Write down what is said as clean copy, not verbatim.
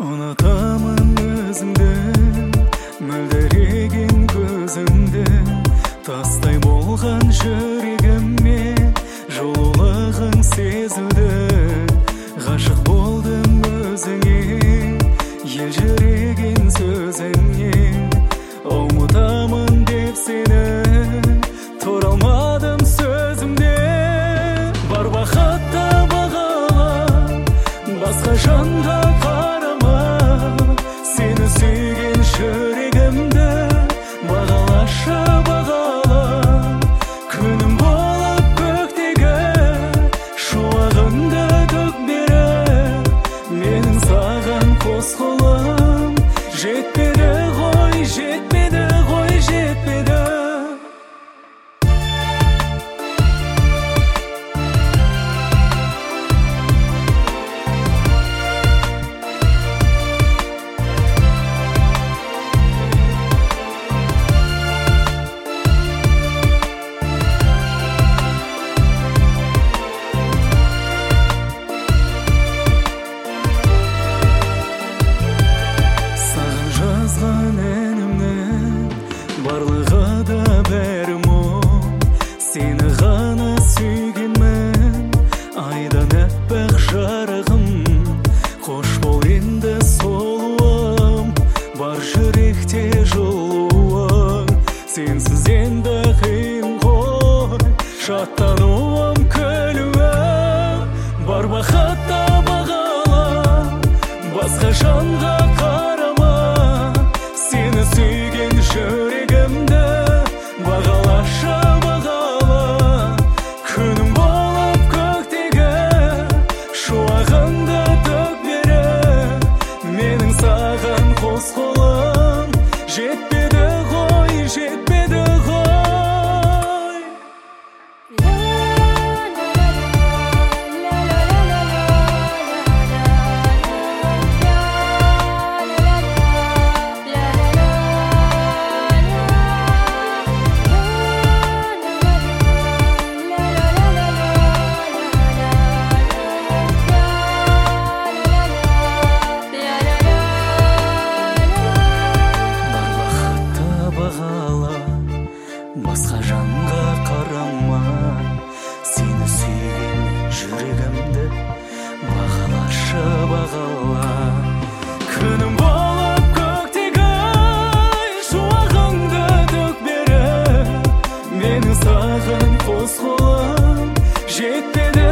Ұнатамын өзіңді, мөлдіреген көзіңді, тастай болған жүрегіме жылулығың сезуді. Ғашық болдым өзіңе, елжіреген сөзіңе. Ұмытамын деп сені, тұра алмадым сөзімде. Бар бақытты бағала, басқа жанға қарама. Сені сүйген жүрегімді бағалашы, бағала. Күнім болып көктегі шуағыңды төк беріп, менің саған қос қолым жетпеді ғой, жетпеді ғой, жетпеді. Барлығы да бәрі мұң, сені ғана сүйгенмін. Айдан әппақ жарығым, қош бол енді солуым. Бар жүректе жылуың, сенсіз енді қиын ғой шаттануым, күлуім. Бар бақытты бағала, басқа жанға қарама. Сені сүйген жүрегімді бағалашы, бағала. Күнім болып көктегі шуағыңды төк беріп, менің саған қос қолым жетпеді ғой, жетпеді ғой. Басқа жанға қарама. Сені сүйген жүрегімді бағалашы, бағала. Күнім болып көктегі шуағыңды төк беріп, менің саған қос қолым жетпеді